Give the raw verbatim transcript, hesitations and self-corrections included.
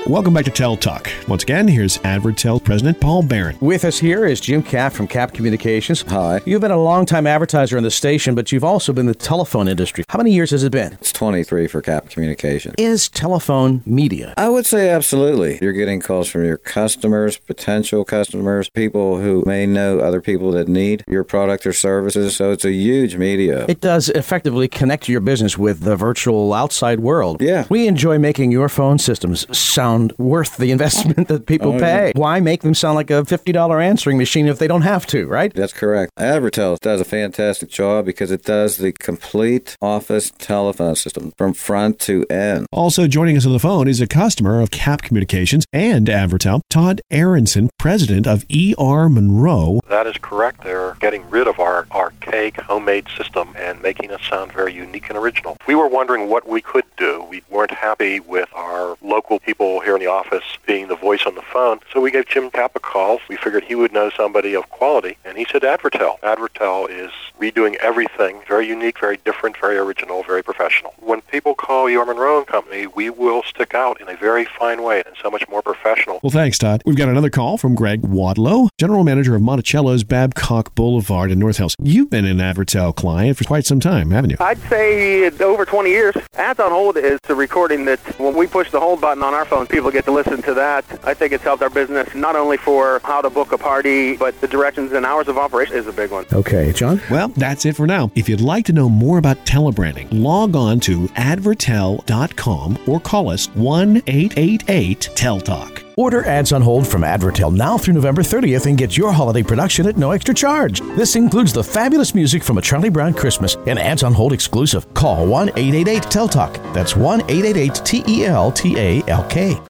Welcome back to Tel Talk. Once again, here's Advertel President Paul Barron. With us here is Jim Kapp from Kapp Communications. Hi. You've been a long-time advertiser on the station, but you've also been in the telephone industry. How many years has it been? It's twenty-three for Kapp Communications. Is telephone media? I would say absolutely. You're getting calls from your customers, potential customers, people who may know other people that need your product or services, so it's a huge media. It does effectively connect your business with the virtual outside world. Yeah. We enjoy making your phone systems sound worth the investment that people oh, pay. Yeah. Why make them sound like a fifty dollars answering machine if they don't have to, right? That's correct. Advertel does a fantastic job because it does the complete office telephone system from front to end. Also joining us on the phone is a customer of Kapp Communications and Advertel, Todd Aronson, president of E R Monroe. That is correct. They're getting rid of our archaic homemade system and making us sound very unique and original. We were wondering what we could do. We weren't happy with our local people here in the office being the voice on the phone, so we gave Jim Kapp a call. We figured he would know somebody of quality, and he said Advertel. Advertel is redoing everything, very unique, very different, very original, very professional. When people call E R Monroe and Company, we will stick out in a very fine way and so much more professional. Well, thanks, Todd. We've got another call from Greg Wadlow, general manager of Monticello's Babcock Boulevard in North Hills. You've been an Advertel client for quite some time, haven't you? I'd say over twenty years. Ads on Hold is a recording that when we push the hold button on our phone, people get to listen to that. I think it's helped our business not only for how to book a party, but the directions and hours of operation is a big one. Okay, John? Well, that's it for now. If you'd like to know more about telebranding, log on to advertel dot com or call us one eight eight eight tel talk. Order Ads on Hold from Advertel now through November thirtieth and get your holiday production at no extra charge. This includes the fabulous music from A Charlie Brown Christmas, an Ads on Hold exclusive. Call one eight eight eight tel talk. That's one eight eight eight T E L T A L K.